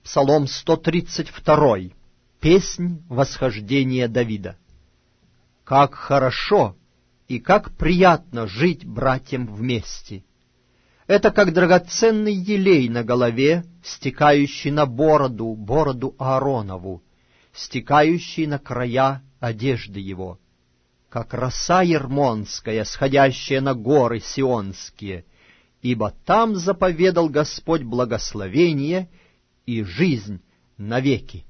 Псалом 132. Песнь восхождения Давида. Как хорошо и как приятно жить братьям вместе! Это как драгоценный елей на голове, стекающий на бороду Ааронову, стекающий на края одежды его, как роса ермонская, сходящая на горы сионские, ибо там заповедал Господь благословение и жизнь навеки.